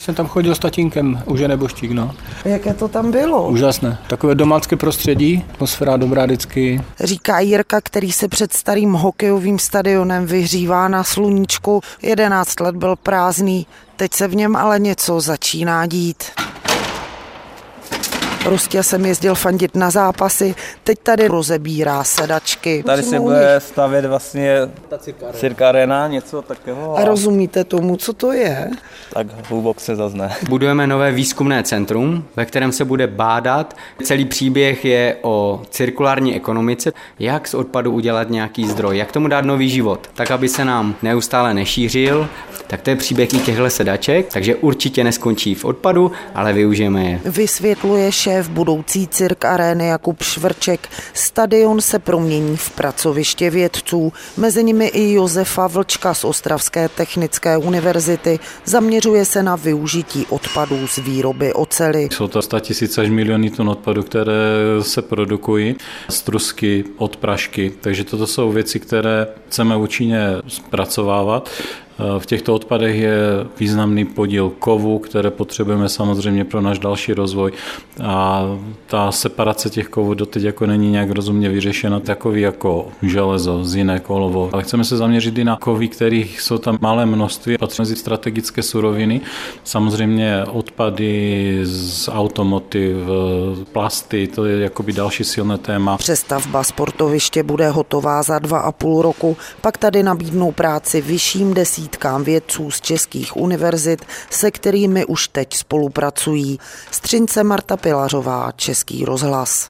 Jsem tam chodil s tatínkem, už je neboštík, no. Jaké to tam bylo? Úžasné. Takové domácké prostředí, atmosféra dobrá vždycky. Říká Jirka, který se před starým hokejovým stadionem vyhřívá na sluníčku. 11 let byl prázdný, teď se v něm ale něco začíná dít. Prostě jsem jezdil fandit na zápasy, teď tady rozebírá sedačky. Tady se bude stavět vlastně cirka arena, něco takového. A rozumíte tomu, co to je? Tak hlubok se zazne. Budujeme nové výzkumné centrum, ve kterém se bude bádat. Celý příběh je o cirkulární ekonomice, jak z odpadu udělat nějaký zdroj, jak tomu dát nový život, tak aby se nám neustále nešířil. Tak to je příběh i těchto sedaček, takže určitě neskončí v odpadu, ale využijeme je. Vysvětluje šéf budoucí cirk arény Jakub Švrček. Stadion se promění v pracoviště vědců, mezi nimi i Josefa Vlčka z Ostravské technické univerzity. Zaměřuje se na využití odpadů z výroby oceli. Jsou to 100 000 až miliony tun odpadu, které se produkují z trusky, od prašky, takže toto jsou věci, které chceme účinně zpracovávat. V těchto odpadech je významný podíl kovu, které potřebujeme samozřejmě pro náš další rozvoj a ta separace těch kovů doteď jako není nějak rozumně vyřešena, takový jako železo, zinek, olovo. Ale chceme se zaměřit i na kovy, kterých jsou tam malé množství, patří mezi strategické suroviny. Samozřejmě odpady z automotiv, plasty, to je jakoby další silné téma. Přestavba sportoviště bude hotová za 2,5 roku, pak tady nabídnou práci vyšším desítkám vědců z českých univerzit, se kterými už teď spolupracují. Z Třince Marta Pilařová, Český rozhlas.